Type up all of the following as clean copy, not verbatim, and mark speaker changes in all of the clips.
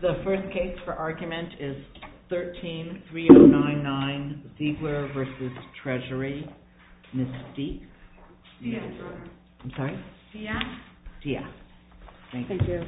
Speaker 1: The first case for argument is 13-3099 Ziegler v. Treasury. Ms. Deek?
Speaker 2: Diaz, Your Honor.
Speaker 1: I'm sorry?
Speaker 2: Diaz.
Speaker 1: Diaz. Thank you.
Speaker 2: Thank you.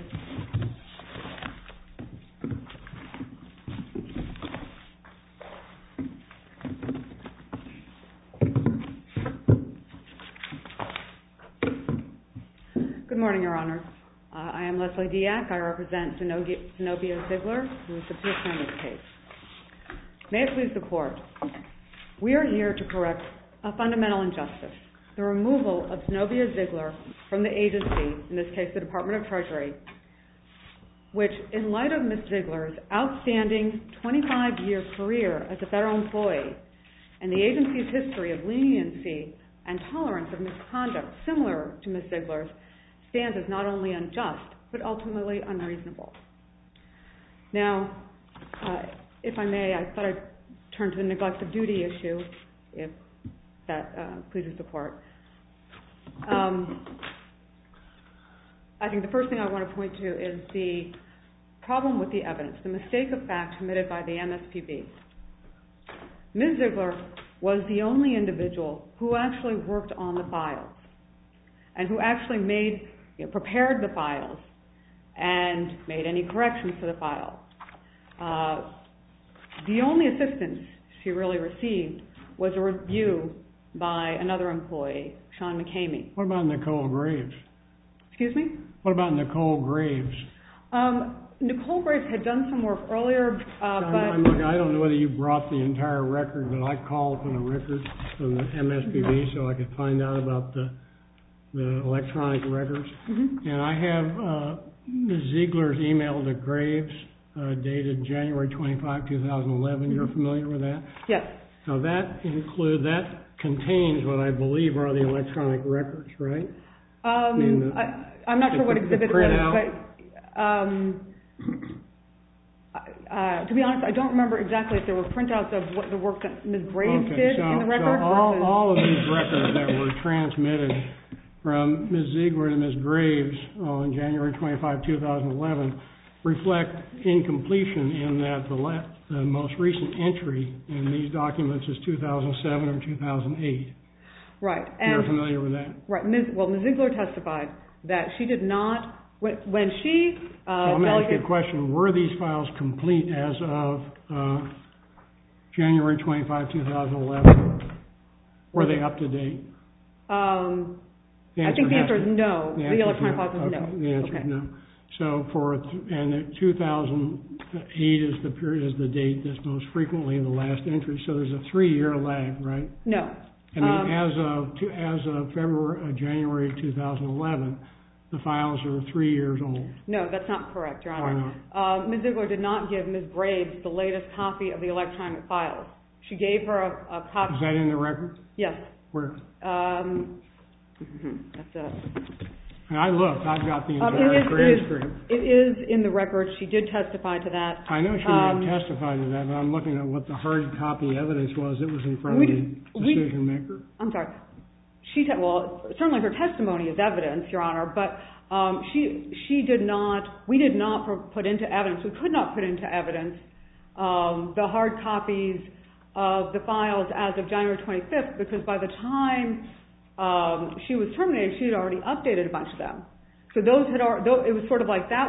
Speaker 2: Good morning, Your Honor. I am Leslie Diaz. I represent Zenobia Ziegler, who is the petitioner in this case. May it please the Court, we are here to correct a fundamental injustice, the removal of Zenobia Ziegler from the agency, in this case the Department of Treasury, which, in light of Ms. Ziegler's outstanding 25-year career as a federal employee and the agency's history of leniency and tolerance of misconduct similar to Ms. Ziegler's, stands as not only unjust, but ultimately unreasonable. Now, if I may, I thought I'd turn to the neglect of duty issue, if that pleases the Court. I think the first thing I want to point to is the problem with the evidence, the mistake of fact committed by the MSPB. Ms. Ziegler was the only individual who actually worked on the files and who actually prepared the files and made any corrections to the file. The only assistance she really received was a review by another employee, Sean McCamey.
Speaker 3: What about Nicole Graves?
Speaker 2: Excuse me?
Speaker 3: What about Nicole Graves?
Speaker 2: Nicole Graves had done some work earlier, but...
Speaker 3: I don't know whether you brought the entire record, but I called for the record from the MSPB so I could find out about the electronic records. Mm-hmm. And I have Ms. Ziegler's email to Graves dated January 25, 2011. Mm-hmm. You're familiar with that?
Speaker 2: Yes.
Speaker 3: Now that contains what I believe are the electronic records, right?
Speaker 2: I'm not sure what exhibit it was, but to be honest, I don't remember exactly if there were printouts of what the work that Ms. Graves did in the record.
Speaker 3: So all of these records that were transmitted from Ms. Ziegler to Ms. Graves on January 25, 2011 reflect incompletion in that the most recent entry in these documents is 2007 or 2008.
Speaker 2: Right.
Speaker 3: You're familiar with that? Right.
Speaker 2: Ms. Ziegler testified that she did not, when she...
Speaker 3: I'm going to ask you a question. Were these files complete as of January 25, 2011? Were they up to date?
Speaker 2: I think the answer is no. The electronic files is no.
Speaker 3: The answer is no. So and 2008 is the date that's most frequently the last entry. So there's a 3-year lag, right?
Speaker 2: No.
Speaker 3: I mean, as of January 2011, the files are 3 years old.
Speaker 2: No, that's not correct, Your Honor.
Speaker 3: Why not?
Speaker 2: Ms. Ziegler did not give Ms. Graves the latest copy of the electronic files. She gave her a copy.
Speaker 3: Is that in the record?
Speaker 2: Yes.
Speaker 3: Where?
Speaker 2: That's a...
Speaker 3: I looked. I've got the entire transcript.
Speaker 2: It is in the record. She did testify to that.
Speaker 3: I know she did testify to that, but I'm looking at what the hard copy evidence was that was in front of the decision maker.
Speaker 2: I'm sorry. Certainly her testimony is evidence, Your Honor, but she did not, we did not put into evidence, we could not put into evidence the hard copies of the files as of January 25th, because by the time she was terminated, she had already updated a bunch of them. So those had already, it was sort of like that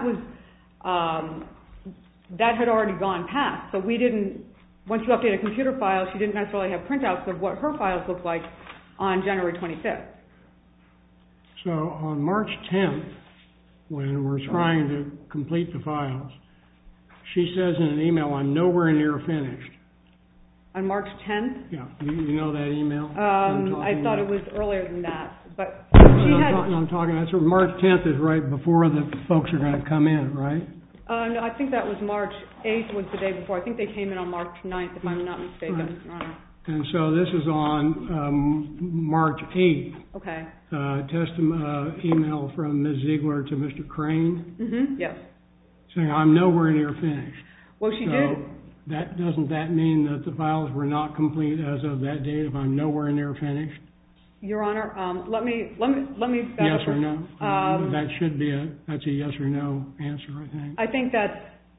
Speaker 2: had already gone past. So we didn't, once you update a computer file, she didn't necessarily have printouts of what her files looked like on January 25th.
Speaker 3: So on March 10th, when we're trying to complete the files, she says in an email, "I'm nowhere near finished."
Speaker 2: On March 10th?
Speaker 3: Yeah. You know that email?
Speaker 2: I thought it was earlier than that, but
Speaker 3: I'm talking, that's March 10th is right before the folks are going to come in, right?
Speaker 2: No, I think that was March 8th was the day before. I think they came in on March 9th, if I'm not mistaken, Your Honor.
Speaker 3: And so this is on March 8th.
Speaker 2: Okay.
Speaker 3: Email from Ms. Ziegler to Mr. Crane.
Speaker 2: Mm-hmm, yes.
Speaker 3: Saying, "I'm nowhere near finished."
Speaker 2: Well, she did.
Speaker 3: Doesn't that mean that the files were not complete as of that date if I'm nowhere near finished?
Speaker 2: Your Honor, let me.
Speaker 3: Yes or no? That's a yes or no answer, I think.
Speaker 2: I think that's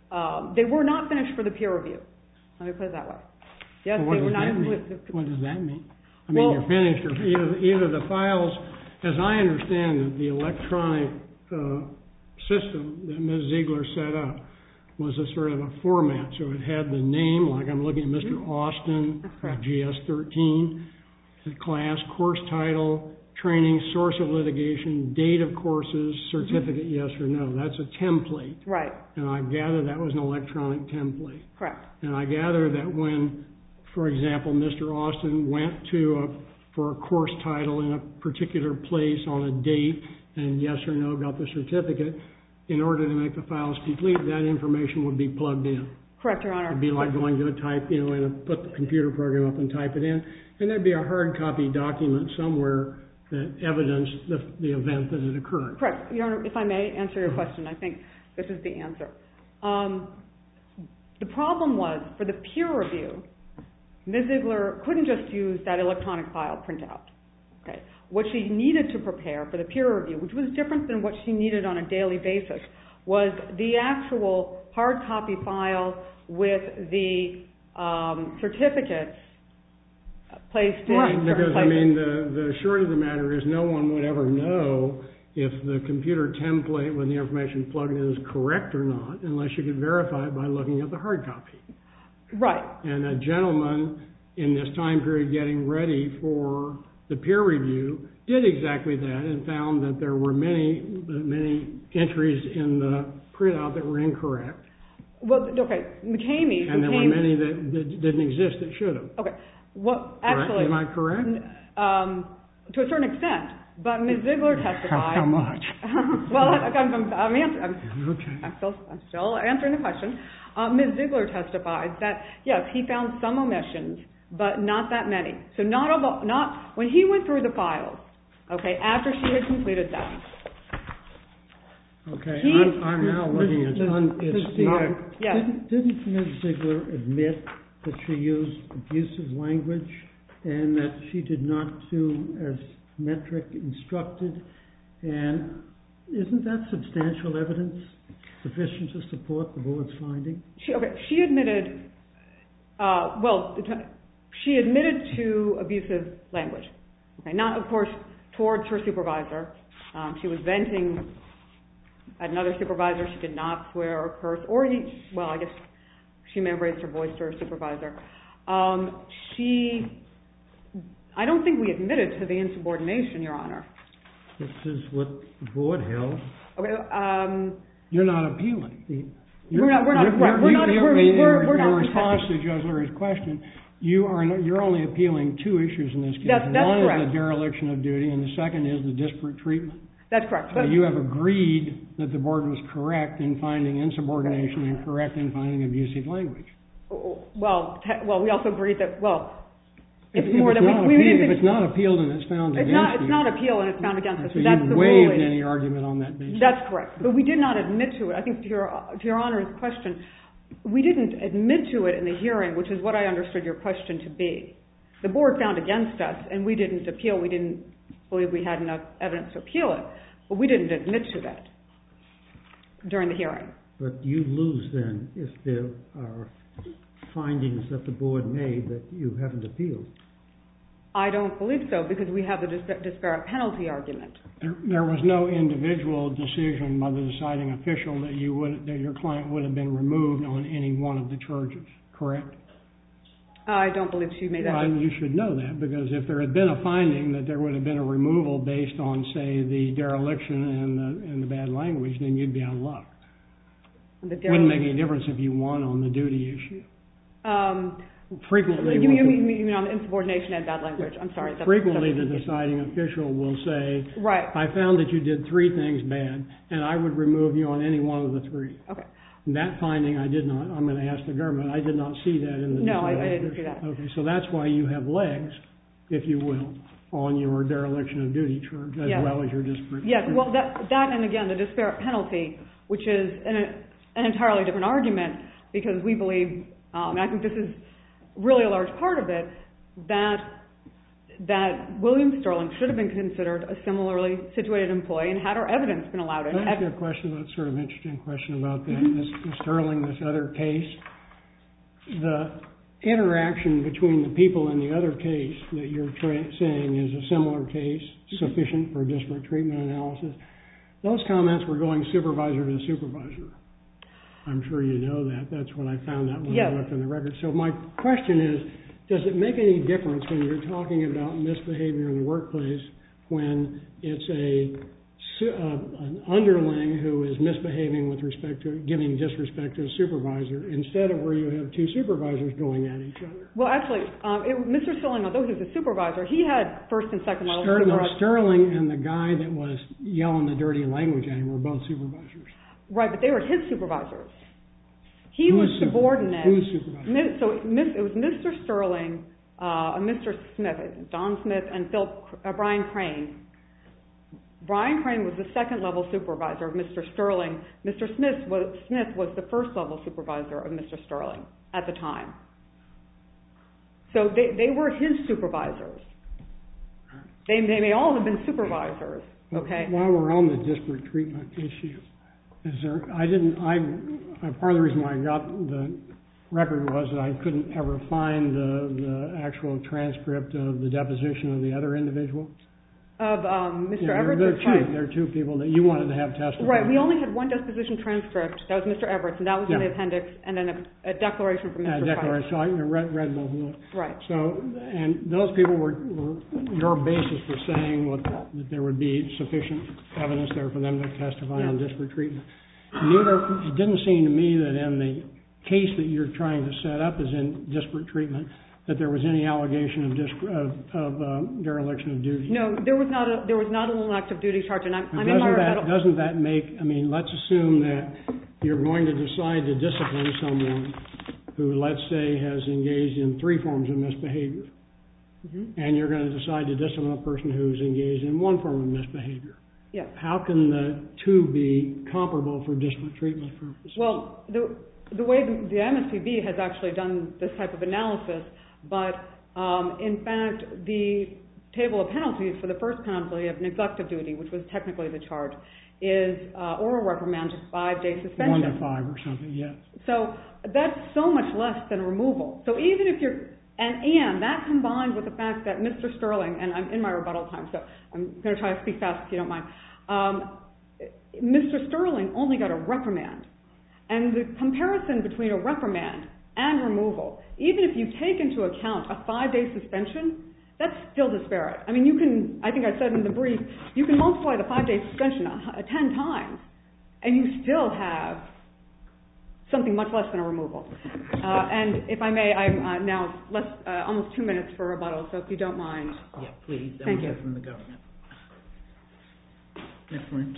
Speaker 2: they were not finished for the peer review. Let me put it that way. Yes,
Speaker 3: Well,
Speaker 2: they were not.
Speaker 3: What does that mean? I mean, you're finished, or either the files, as I understand it, the electronic system that Ms. Ziegler set up was a sort of a format. So it had the name, like I'm looking at Mr. Austin, GS13, the class, course title, training, source of litigation, date of courses, certificate, yes or no. That's a template.
Speaker 2: Right.
Speaker 3: And I gather that was an electronic template.
Speaker 2: Correct.
Speaker 3: And I gather that when, for example, Mr. Austin went for a course title in a particular place on a date and yes or no got the certificate, in order to make the files complete, that information would be plugged in.
Speaker 2: Correct, Your Honor.
Speaker 3: It would be like going to a type, and put the computer program up and type it in, and there'd be a hard copy document somewhere that evidenced the event that had occurred.
Speaker 2: Correct. Your Honor, if I may answer your question, I think this is the answer. The problem was, for the peer review, Ms. Ziegler couldn't just use that electronic file printout. Okay. What she needed to prepare for the peer review, which was different than what she needed on a daily basis, was the actual hard copy file with the certificates placed in
Speaker 3: right,
Speaker 2: certain
Speaker 3: because,
Speaker 2: places.
Speaker 3: I mean, the short of the matter is no one would ever know if the computer template with the information plugged in is correct or not, unless you could verify it by looking at the hard copy.
Speaker 2: Right.
Speaker 3: And a gentleman in this time period getting ready for the peer review did exactly that and found that there were many entries in the printout that were incorrect.
Speaker 2: Well, okay, McCamey...
Speaker 3: And there were many that didn't exist that should have.
Speaker 2: Okay. Well, actually...
Speaker 3: Am I correct?
Speaker 2: To a certain extent. But Ms. Ziegler testified...
Speaker 3: How much?
Speaker 2: Well, I'm still answering the question. Ms. Ziegler testified that, yes, he found some omissions, but not that many. So when he went through the files, okay, after she had completed them...
Speaker 3: Okay, I'm now looking at...
Speaker 2: Yes.
Speaker 4: Didn't Ms. Ziegler admit that she used abusive language and that she did not do as metric instructed? And isn't that substantial evidence sufficient to support the board's finding?
Speaker 2: She admitted... she admitted to abusive language. Okay, not, of course, towards her supervisor. She was venting at another supervisor. She did not swear or curse, I guess she may have raised her voice to her supervisor. I don't think we admitted to the insubordination, Your Honor.
Speaker 4: This is what the board held.
Speaker 3: Okay, you're not appealing.
Speaker 2: We're not.
Speaker 3: In response to Judge Lurie's question, you're only appealing two issues in this case.
Speaker 2: That's
Speaker 3: One
Speaker 2: correct.
Speaker 3: is the dereliction of duty, and the second is the disparate treatment.
Speaker 2: That's correct.
Speaker 3: So you have agreed that the board was correct in finding insubordination and correct in finding abusive language.
Speaker 2: Well, we also agreed that,
Speaker 3: if it's not appealed and it's found against you.
Speaker 2: It's not appealed and it's found against us.
Speaker 3: So
Speaker 2: that's
Speaker 3: you've
Speaker 2: the
Speaker 3: waived
Speaker 2: ruling.
Speaker 3: any argument on that basis.
Speaker 2: That's correct. But we did not admit to it. I think to Your Honor's question, we didn't admit to it in the hearing, which is what I understood your question to be. The board found against us and we didn't appeal. We didn't believe we had enough evidence to appeal it. But we didn't admit to that during the hearing.
Speaker 4: But you lose then if there are findings that the board made that you haven't appealed.
Speaker 3: I
Speaker 2: don't believe so, because we have the disparate penalty argument.
Speaker 3: There was no individual decision by the deciding official that your client would have been removed on any one of the charges, correct?
Speaker 2: I don't believe she made that.
Speaker 3: Well, you should know that, because if there had been a finding that there would have been a removal based on, say, the dereliction and the bad language, then you'd be out of luck. Wouldn't make any difference if you won on the duty issue. Frequently,
Speaker 2: you mean on the insubordination and bad language? I'm sorry.
Speaker 3: Frequently, the deciding official will say,
Speaker 2: "Right,
Speaker 3: I found that you did three things bad, and I would remove you on any one of the three."
Speaker 2: Okay.
Speaker 3: And that finding, I did not. I'm going to ask the government. I did not see that in the.
Speaker 2: No, I didn't see that.
Speaker 3: Okay, so that's why you have legs, if you will, on your dereliction of duty charge, as well as your disparate.
Speaker 2: Yes. Well, that and again the disparate penalty, which is an entirely different argument, because we believe, and I think this is really a large part of it, that that William Sterling should have been considered a similarly situated employee, and had our evidence been allowed in.
Speaker 3: Can I ask you a question, that's sort of an interesting question about that, Ms. Sterling, this other case? The interaction between the people in the other case that you're saying is a similar case, sufficient for disparate treatment analysis, those comments were going supervisor to supervisor. I'm sure you know that. That's what I found out when I looked in the record. So my question is, does it make any difference when you're talking about misbehavior in the workplace when it's an underling who is misbehaving with respect to giving disrespect to a supervisor instead of where you have two supervisors going at each other?
Speaker 2: Well, actually, Mr. Sterling, although he was a supervisor, he had first and second level supervisors.
Speaker 3: Sterling and the guy that was yelling the dirty language at him were both supervisors.
Speaker 2: Right, but they were his supervisors. He was subordinate.
Speaker 3: Who's supervisor?
Speaker 2: So it was Mr. Sterling, Mr. Smith, Don Smith, and Brian Crane. Brian Crane was the second level supervisor of Mr. Sterling. Mr. Smith was the first level supervisor of Mr. Sterling at the time. So they were his supervisors. They may all have been supervisors. Okay.
Speaker 3: While we're on the disparate treatment issue, part of the reason why I got the record was that I couldn't ever find the actual transcript of the deposition of the other individual.
Speaker 2: Of Mr. Everett?
Speaker 3: There are two people that you wanted to have testify.
Speaker 2: Right, we only had one deposition transcript. That was Mr. Everett's, and that was in the appendix, and then a declaration from Mr. Price.
Speaker 3: So I read both of them.
Speaker 2: Right.
Speaker 3: So, and those people were your basis for saying that there would be sufficient evidence there for them to testify on disparate treatment. It didn't seem to me that in the case that you're trying to set up as in disparate treatment, that there was any allegation of dereliction of duty.
Speaker 2: No, there was not an elective duty charge, and I'm in my rebuttal.
Speaker 3: Doesn't that make, let's assume that you're going to decide to discipline someone who, let's say, has engaged in 3 forms of misbehavior, and you're going to decide to discipline a person who's engaged in 1 form of misbehavior.
Speaker 2: Yes.
Speaker 3: How can the 2 be comparable for disparate treatment purposes?
Speaker 2: Well, the way the MSPB has actually done this type of analysis, but in fact, the table of penalties for the first penalty of neglect of duty, which was technically the charge, is oral reprimand, 5-day suspension.
Speaker 3: 1 to 5 or something, yes.
Speaker 2: So that's so much less than removal. So even if you're, and that combined with the fact that Mr. Sterling, and I'm in my rebuttal time, so I'm going to try to speak fast if you don't mind. Mr. Sterling only got a reprimand. And the comparison between a reprimand and removal, even if you take into account a 5-day suspension, that's still disparate. I mean, you can, I think I said in the brief, you can multiply the 5-day suspension 10 times, and you still have something much less than a removal. And if I may, I'm now almost 2 minutes for rebuttal, so if you don't mind.
Speaker 1: Yeah, please.
Speaker 2: Thank you.
Speaker 1: From the government. Ms. Lynch.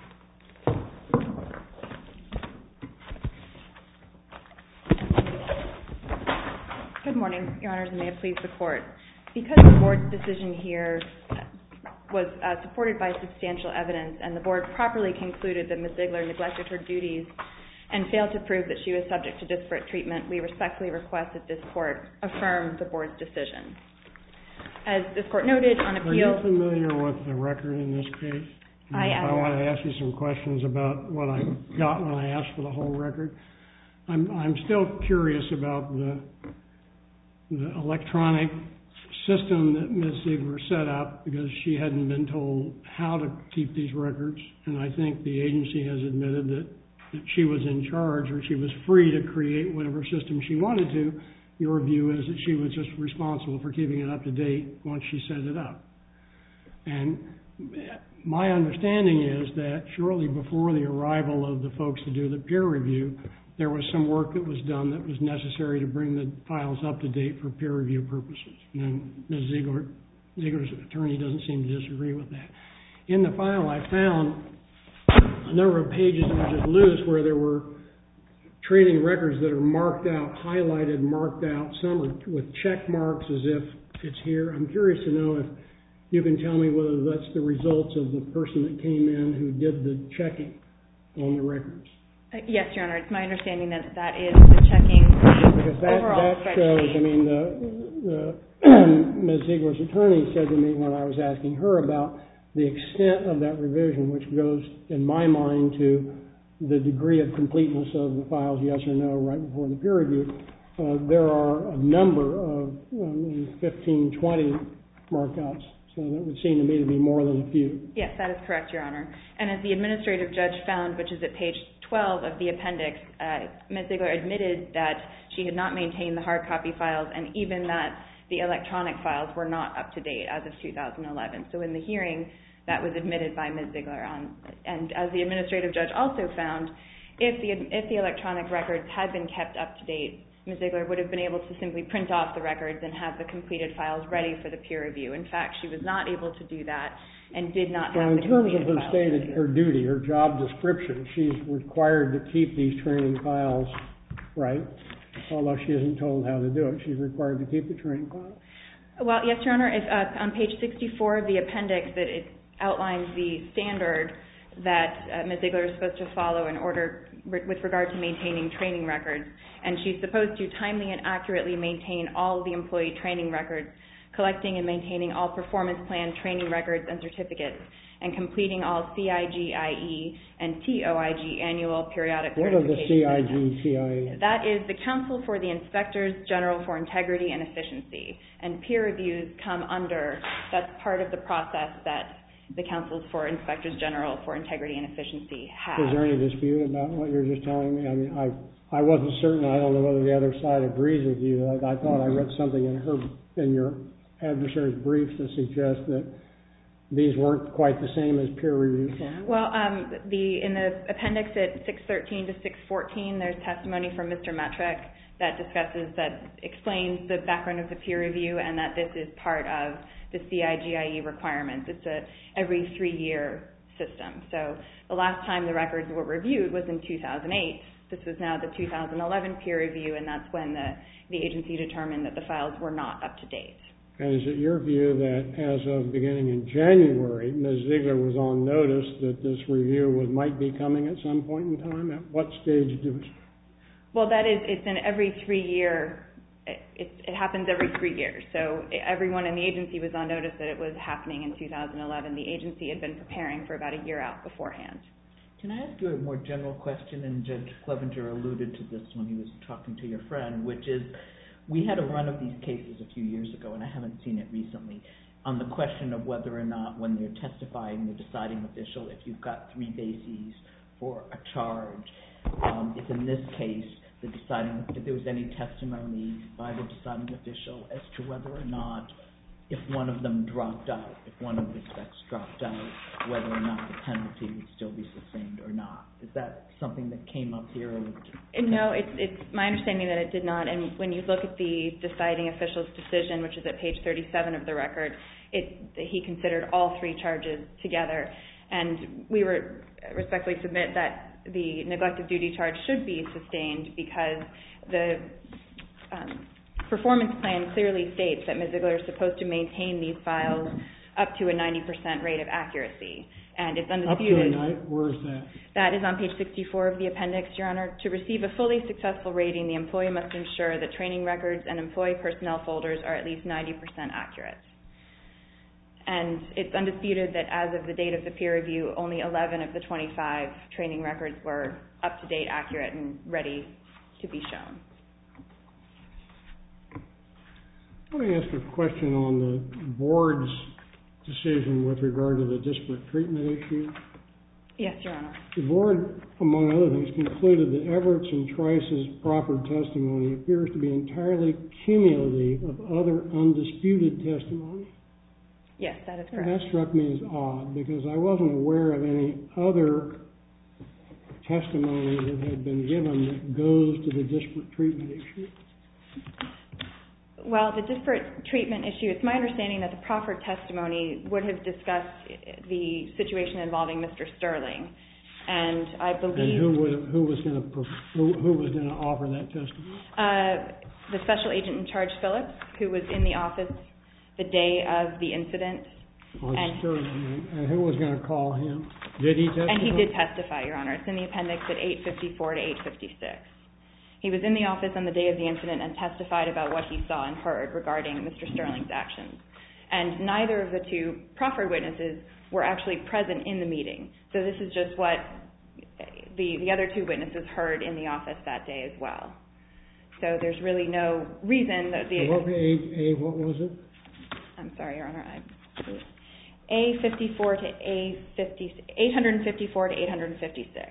Speaker 5: Good morning, Your Honors, and may it please the Court. Because the Board's decision here was supported by substantial evidence, and the Board properly concluded that Ms. Ziegler neglected her duties and failed to prove that she was subject to disparate treatment, we respectfully request that this Court affirm the Board's decision. As this Court noted on appeal...
Speaker 3: Are you familiar with the record in this case?
Speaker 5: I am.
Speaker 3: I want to ask you some questions about what I got when I asked for the whole record. I'm still curious about the electronic system that Ms. Ziegler set up because she hadn't been told how to keep these records, and I think the agency has admitted that she was in charge or she was free to create whatever system she wanted to. Your view is that she was just responsible for keeping it up to date once she set it up. And my understanding is that shortly before the arrival of the folks to do the peer review, there was some work that was done that was necessary to bring the files up to date for peer review purposes. And Ms. Ziegler's attorney doesn't seem to disagree with that. In the file I found a number of pages that were just loose where there were training records that are marked out, highlighted, marked out, some are with check marks as if it's here. I'm curious to know if you can tell me whether that's the results of the person that came in who did the checking on the records.
Speaker 5: Yes, Your Honor. It's my understanding that that is the checking
Speaker 3: because that
Speaker 5: overall
Speaker 3: shows,
Speaker 5: spreadsheet.
Speaker 3: I mean, the Ms. Ziegler's attorney said to me when I was asking her about the extent of that revision, which goes, in my mind, to the degree of completeness of the files, yes or no, right before the peer review, there are a number of 15, 20 markups. So that would seem to me to be more than a few.
Speaker 5: Yes, that is correct, Your Honor. And as the administrative judge found, which is at page 12 of the appendix, Ms. Ziegler admitted that she had not maintained the hard copy files and even that the electronic files were not up to date as of 2011. So in the hearing, that was admitted by Ms. Ziegler. And as the administrative judge also found, if the electronic records had been kept up to date, Ms. Ziegler would have been able to simply print off the records and have the completed files ready for the peer review. In fact, she was not able to do that and did not have the completed files.
Speaker 3: So in terms of her duty, her job description, she's required to keep these training files, right? Although she isn't told how to do it, she's required to keep the training files. Well,
Speaker 5: yes, Your Honor. On page 64 of the appendix, that it outlines the standard that Ms. Ziegler is supposed to follow in order with regard to maintaining training records. And she's supposed to timely and accurately maintain all of the employee training records, collecting and maintaining all performance plan training records and certificates, and completing all CIGIE and TOIG annual periodic certifications.
Speaker 3: What are the CIGIE?
Speaker 5: That is the Council for the Inspectors General for Integrity and Efficiency. And peer reviews come under, that's part of the process that the Councils for Inspectors General for Integrity and Efficiency have.
Speaker 3: Is there any dispute about what you're just telling me? I mean, I wasn't certain. I don't know whether the other side agrees with you. I thought I read something in your adversary's brief to suggest that these weren't quite the same as peer review files.
Speaker 5: Well, in the appendix at 613 to 614, there's testimony from Mr. Metrick that explains the background of the peer review and that this is part of the CIGIE requirements. It's a every 3-year system. So the last time the records were reviewed was in 2008. This was now the 2011 peer review, and that's when the agency determined that the files were not up to date.
Speaker 3: And is it your view that as of beginning in January, Ms. Ziegler was on notice that this review might be coming at some point in time? At what stage do it?
Speaker 5: Well, it's an every 3-year. It happens every 3 years. So everyone in the agency was on notice that it was happening in 2011. The agency had been preparing for about a year out beforehand.
Speaker 6: Can I ask you a more general question? And Judge Clevenger alluded to this when he was talking to your friend, which is we had a run of these cases a few years ago, and I haven't seen it recently, on the question of whether or not when they're testifying, the deciding official, if you've got 3 bases for a charge, if in this case if there was any testimony by the deciding official as to whether or not if one of them dropped out, if one of the specs dropped out, whether or not the penalty would still be sustained or not. Is that something that came up here?
Speaker 5: No, it's my understanding that it did not. And when you look at the deciding official's decision, which is at page 37 of the record, he considered all 3 charges together. And we respectfully submit that the neglect of duty charge should be sustained because the performance plan clearly states that Ms. Ziegler is supposed to maintain these files up to a 90% rate of accuracy. And it's undisputed.
Speaker 3: Up to a 90%? Where is that?
Speaker 5: That is on page 64 of the appendix, Your Honor. To receive a fully successful rating, the employee must ensure that training records and employee personnel folders are at least 90% accurate. And it's undisputed that as of the date of the peer review, only 11 of the 25 training records were up to date, accurate, and ready to be shown.
Speaker 3: Let me ask a question on the board's decision with regard to the disparate treatment issue.
Speaker 5: Yes, Your Honor.
Speaker 3: The board, among other things, concluded that Everett's and Trice's proffered testimony appears to be entirely cumulative of other undisputed testimony.
Speaker 5: Yes, that is correct.
Speaker 3: And that struck me as odd because I wasn't aware of any other testimony that had been given that goes to the disparate treatment issue.
Speaker 5: Well, the disparate treatment issue, it's my understanding that the proffered testimony would have discussed the situation involving Mr. Sterling. And I believe...
Speaker 3: And who was going to offer that testimony?
Speaker 5: The special agent in charge, Phillips, who was in the office the day of the incident.
Speaker 3: Sterling. And who was going to call him? Did he testify?
Speaker 5: And he did testify, Your Honor. It's in the appendix at 854 to 856. He was in the office on the day of the incident and testified about what he saw and heard regarding Mr. Sterling's actions. And neither of the two proffered witnesses were actually present in the meeting. So this is just what the other two witnesses heard in the office that day as well. So there's really no reason that the...
Speaker 3: What was it?
Speaker 5: I'm sorry, Your Honor. A54 to A50, 854 to 856.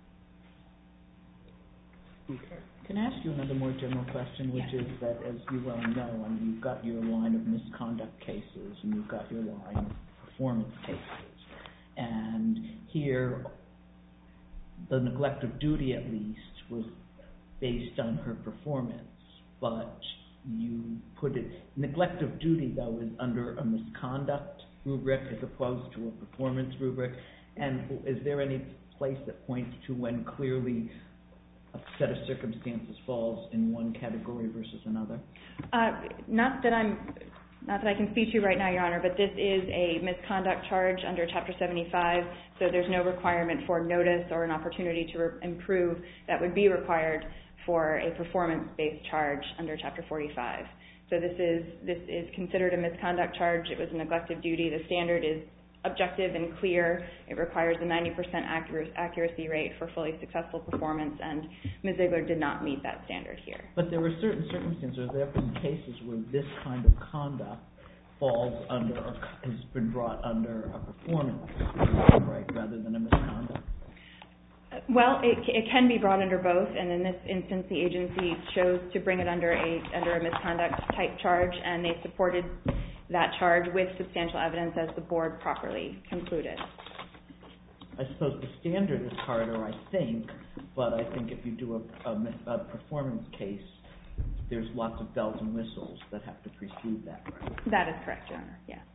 Speaker 3: Okay.
Speaker 6: Can I ask you another more general question, which is that, as you well know, you've got your line of misconduct cases and you've got your line of performance cases. And here, the neglect of duty, at least, was based on her performance. But you put it, neglect of duty, though, is under a misconduct rubric as opposed to a performance rubric. And is there any place that points to when clearly a set of circumstances falls in one category versus another?
Speaker 5: Not that I can speak to right now, Your Honor, but this is a misconduct charge under Chapter 75, so there's no requirement for notice or an opportunity to improve that would be required for a performance-based charge under Chapter 45. So this is considered a misconduct charge. It was a neglect of duty. The standard is objective and clear. It requires a 90% accuracy rate for fully successful performance, and Ms. Ziegler did not meet that standard here.
Speaker 6: But there were certain circumstances, there have been cases where this kind of conduct falls under or has been brought under a performance right rather than a misconduct.
Speaker 5: Well, it can be brought under both, and in this instance, the agency chose to bring it under a misconduct type charge, and they supported that charge with substantial evidence as the board properly concluded.
Speaker 6: I suppose the standard is harder, I think, but I think if you do a performance case, there's lots of bells and whistles that have to precede that, right?
Speaker 5: That is correct, Your Honor, yes.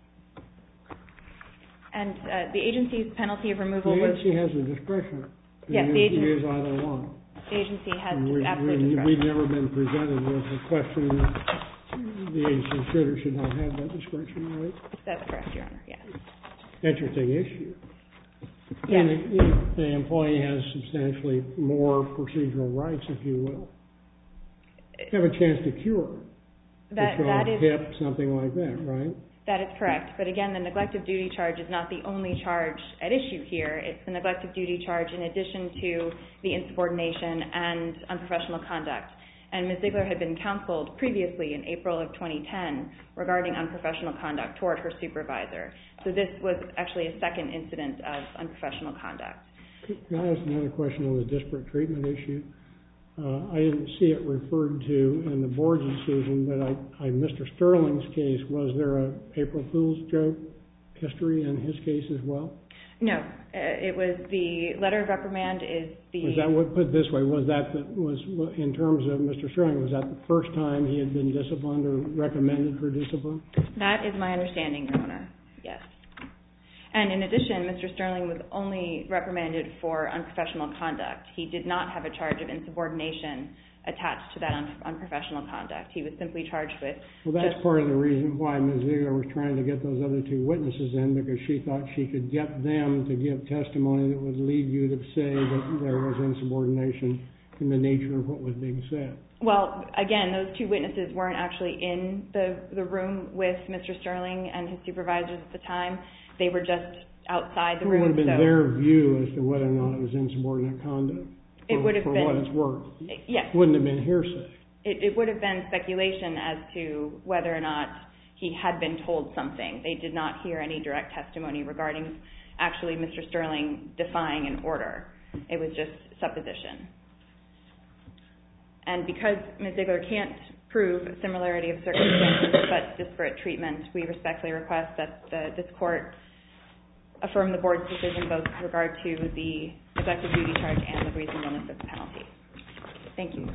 Speaker 5: And the agency's penalty of removal was...
Speaker 3: The agency has the discretion.
Speaker 5: Yes, the agency...
Speaker 3: Use either one.
Speaker 5: The agency has absolute discretion.
Speaker 3: We've never been presented with a question that the agency should or should not have that discretion, right?
Speaker 5: That's correct, Your Honor, yes.
Speaker 3: Interesting issue.
Speaker 5: Yes.
Speaker 3: And the employee has substantially more procedural rights, if you will. You have a chance to cure.
Speaker 5: That is...
Speaker 3: PIP, something like that, right?
Speaker 5: That is correct. But again, the neglect of duty charge is not the only charge at issue here. It's the neglect of duty charge in addition to the insubordination and unprofessional conduct. And Ms. Ziegler had been counseled previously in April of 2010 regarding unprofessional conduct toward her supervisor. So this was actually a second incident of unprofessional conduct.
Speaker 3: Can I ask another question on the disparate treatment issue? I didn't see it referred to in the board's decision, but Mr. Sterling's case, was there a April Fool's joke history in his case as well?
Speaker 5: No, it was the letter of reprimand is the...
Speaker 3: Was that what, put it this way, was in terms of Mr. Sterling, was that the first time he had been disciplined or recommended for discipline?
Speaker 5: That is my understanding, Your Honor, yes. And in addition, Mr. Sterling was only reprimanded for unprofessional conduct. He did not have a charge of insubordination attached to that unprofessional conduct. He was simply charged with...
Speaker 3: Well, that's part of the reason why Ms. Ziegler was trying to get those other two witnesses in, because she thought she could get them to give testimony that would lead you to say that there was insubordination in the nature of what was being said.
Speaker 5: Well, again, those two witnesses weren't actually in the room with Mr. Sterling and his supervisors at the time. They were just outside the room.
Speaker 3: It would have been their view as to whether or not it was insubordinate conduct.
Speaker 5: It would have
Speaker 3: been, for what it's worth.
Speaker 5: Yes.
Speaker 3: It wouldn't have been hearsay.
Speaker 5: It would have been speculation as to whether or not he had been told something. They did not hear any direct testimony regarding actually Mr. Sterling defying an order. It was just supposition. And because Ms. Ziegler can't prove a similarity of circumstances but disparate treatment, we respectfully request that this court affirm the board's decision both with regard to the neglect of duty charge and the reasonableness of the penalty. Thank you.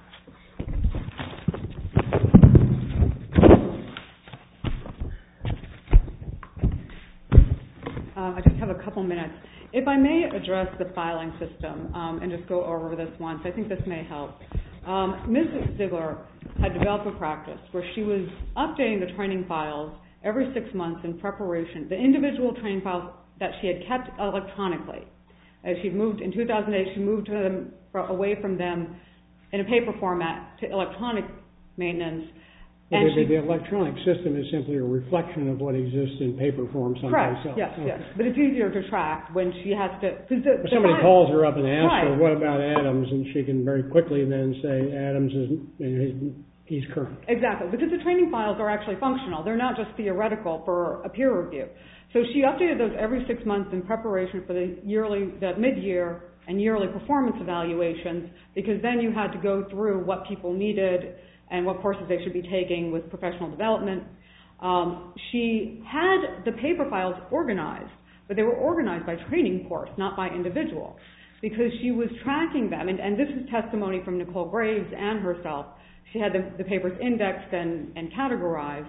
Speaker 2: I just have a couple minutes. If I may address the filing system and just go over this once, I think this may help. Ms. Ziegler had developed a practice where she was updating the training files every 6 months in preparation, the individual training files that she had kept electronically. As she moved in 2008, she moved away from them in a paper format to electronic maintenance.
Speaker 3: But the electronic system is simply a reflection of what exists in paper form someplace else.
Speaker 2: Yes, yes. But it's easier to track when she has to...
Speaker 3: If somebody calls her up and asks her, what about Adams, and she can very quickly then say, Adams he's current.
Speaker 2: Exactly, because the training files are actually functional. They're not just theoretical for a peer review. So she updated those every 6 months in preparation for the mid-year and yearly performance evaluations, because then you had to go through what people needed and what courses they should be taking with professional development. She had the paper files organized, but they were organized by training course, not by individual, because she was tracking them. And this is testimony from Nicole Graves and herself. She had the papers indexed and categorized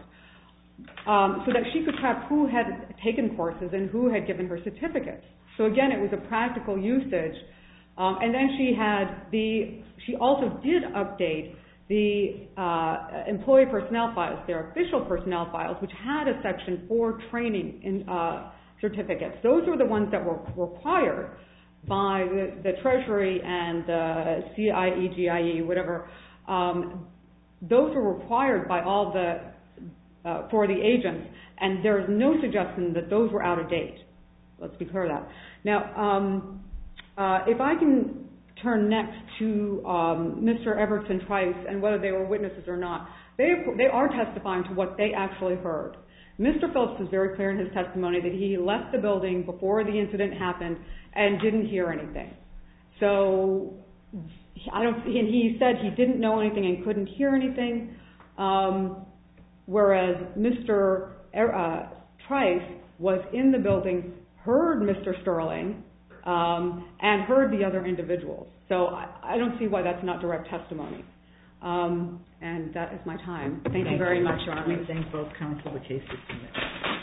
Speaker 2: so that she could track who had taken courses and who had given her certificates. So again, it was a practical usage. And then she also did update the employee personnel files, their official personnel files, which had a section for training certificates. Those were the ones that were required by the Treasury and CIE, GIE, whatever. Those were required by all for the agents, and there is no suggestion that those were out of date. Let's be clear of that. Now, if I can turn next to Mr. Evertson Trice and whether they were witnesses or not, they are testifying to what they actually heard. Mr. Phillips was very clear in his testimony that he left the building before the incident happened and didn't hear anything. So he said he didn't know anything and couldn't hear anything, whereas Mr. Trice was in the building, heard Mr. Sterling, and heard the other individuals. So I don't see why that's not direct testimony. And that is my time. Thank you very much, Your Honor.
Speaker 6: We thank both counsel. The case is submitted.